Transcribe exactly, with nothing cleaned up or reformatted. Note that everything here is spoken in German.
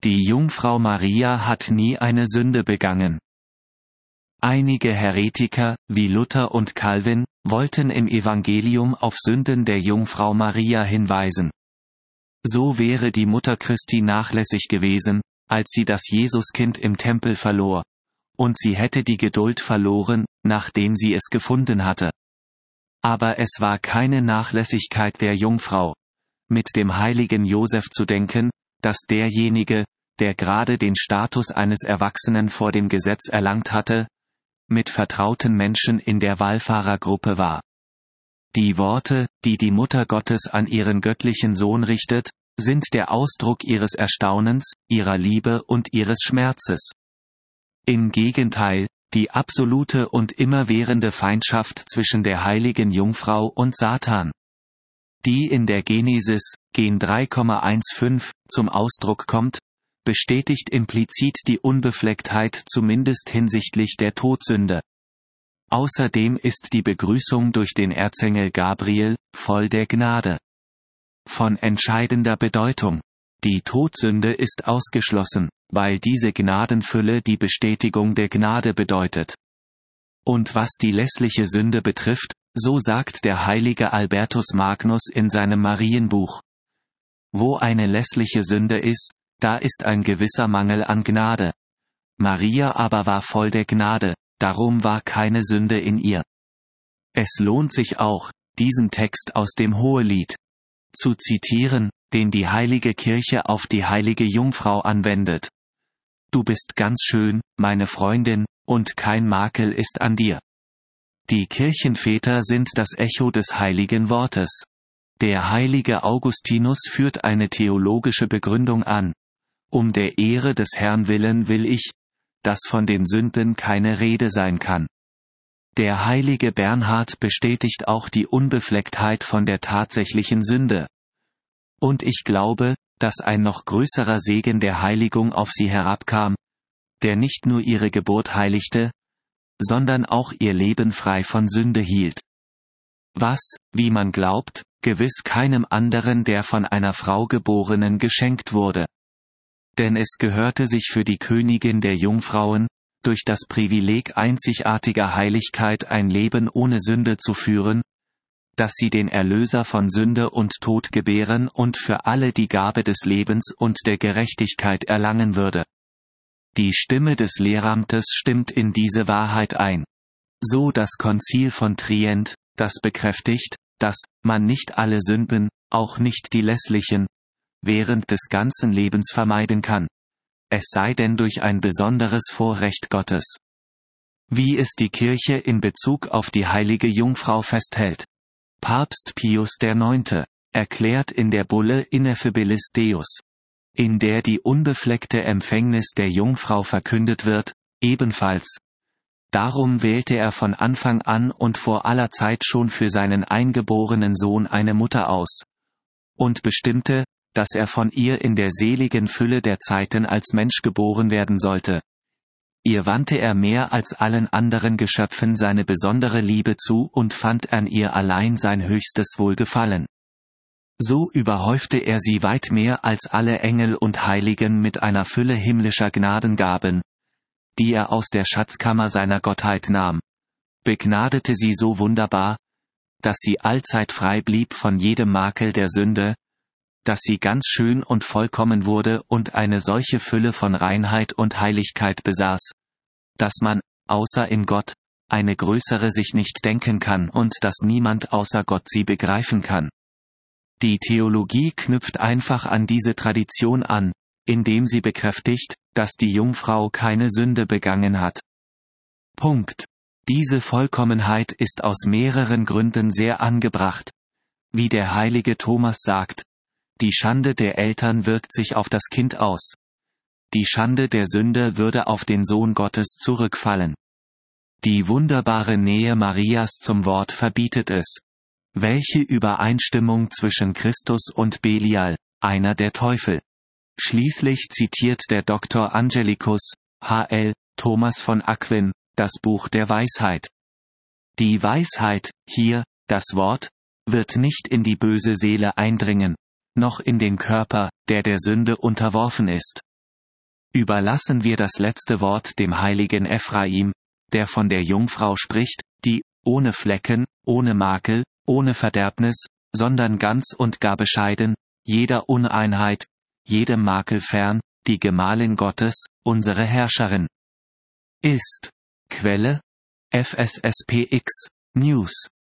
Die Jungfrau Maria hat nie eine Sünde begangen. Einige Heretiker, wie Luther und Calvin, wollten im Evangelium auf Sünden der Jungfrau Maria hinweisen. So wäre die Mutter Christi nachlässig gewesen, als sie das Jesuskind im Tempel verlor. Und sie hätte die Geduld verloren, nachdem sie es gefunden hatte. Aber es war keine Nachlässigkeit der Jungfrau, mit dem heiligen Josef zu denken, dass derjenige, der gerade den Status eines Erwachsenen vor dem Gesetz erlangt hatte, mit vertrauten Menschen in der Wallfahrergruppe war. Die Worte, die die Mutter Gottes an ihren göttlichen Sohn richtet, sind der Ausdruck ihres Erstaunens, ihrer Liebe und ihres Schmerzes. Im Gegenteil, die absolute und immerwährende Feindschaft zwischen der heiligen Jungfrau und Satan, die in der Genesis, Gen drei Komma fünfzehn, zum Ausdruck kommt, bestätigt implizit die Unbeflecktheit zumindest hinsichtlich der Todsünde. Außerdem ist die Begrüßung durch den Erzengel Gabriel voll der Gnade. Von entscheidender Bedeutung. Die Todsünde ist ausgeschlossen, weil diese Gnadenfülle die Bestätigung der Gnade bedeutet. Und was die lässliche Sünde betrifft, so sagt der heilige Albertus Magnus in seinem Marienbuch: Wo eine lässliche Sünde ist, da ist ein gewisser Mangel an Gnade. Maria aber war voll der Gnade, darum war keine Sünde in ihr. Es lohnt sich auch, diesen Text aus dem Hohelied zu zitieren, den die heilige Kirche auf die heilige Jungfrau anwendet. Du bist ganz schön, meine Freundin, und kein Makel ist an dir. Die Kirchenväter sind das Echo des heiligen Wortes. Der heilige Augustinus führt eine theologische Begründung an. Um der Ehre des Herrn willen will ich, dass von den Sünden keine Rede sein kann. Der heilige Bernhard bestätigt auch die Unbeflecktheit von der tatsächlichen Sünde. Und ich glaube, dass ein noch größerer Segen der Heiligung auf sie herabkam, der nicht nur ihre Geburt heiligte, sondern auch ihr Leben frei von Sünde hielt. Was, wie man glaubt, gewiss keinem anderen der von einer Frau Geborenen geschenkt wurde. Denn es gehörte sich für die Königin der Jungfrauen, durch das Privileg einzigartiger Heiligkeit ein Leben ohne Sünde zu führen, dass sie den Erlöser von Sünde und Tod gebären und für alle die Gabe des Lebens und der Gerechtigkeit erlangen würde. Die Stimme des Lehramtes stimmt in diese Wahrheit ein. So das Konzil von Trient, das bekräftigt, dass man nicht alle Sünden, auch nicht die lässlichen, während des ganzen Lebens vermeiden kann. Es sei denn durch ein besonderes Vorrecht Gottes. Wie es die Kirche in Bezug auf die heilige Jungfrau festhält. Papst Pius der Neunte erklärt in der Bulle Ineffabilis Deus, in der die unbefleckte Empfängnis der Jungfrau verkündet wird, ebenfalls: Darum wählte er von Anfang an und vor aller Zeit schon für seinen eingeborenen Sohn eine Mutter aus, und bestimmte, dass er von ihr in der seligen Fülle der Zeiten als Mensch geboren werden sollte. Ihr wandte er mehr als allen anderen Geschöpfen seine besondere Liebe zu und fand an ihr allein sein höchstes Wohlgefallen. So überhäufte er sie weit mehr als alle Engel und Heiligen mit einer Fülle himmlischer Gnadengaben, die er aus der Schatzkammer seiner Gottheit nahm, begnadete sie so wunderbar, dass sie allzeit frei blieb von jedem Makel der Sünde, dass sie ganz schön und vollkommen wurde und eine solche Fülle von Reinheit und Heiligkeit besaß, dass man, außer in Gott, eine größere sich nicht denken kann und dass niemand außer Gott sie begreifen kann. Die Theologie knüpft einfach an diese Tradition an, indem sie bekräftigt, dass die Jungfrau keine Sünde begangen hat. Punkt. Diese Vollkommenheit ist aus mehreren Gründen sehr angebracht. Wie der heilige Thomas sagt: Die Schande der Eltern wirkt sich auf das Kind aus. Die Schande der Sünde würde auf den Sohn Gottes zurückfallen. Die wunderbare Nähe Marias zum Wort verbietet es. Welche Übereinstimmung zwischen Christus und Belial, einer der Teufel. Schließlich zitiert der Doktor Angelicus, H L, Thomas von Aquin, das Buch der Weisheit. Die Weisheit, hier, das Wort, wird nicht in die böse Seele eindringen, noch in den Körper, der der Sünde unterworfen ist. überlassen wir das letzte Wort dem heiligen Ephraim, der von der Jungfrau spricht, die, ohne Flecken, ohne Makel, ohne Verderbnis, sondern ganz und gar bescheiden, jeder Uneinheit, jedem Makel fern, die Gemahlin Gottes, unsere Herrscherin ist. Quelle: F S S P X News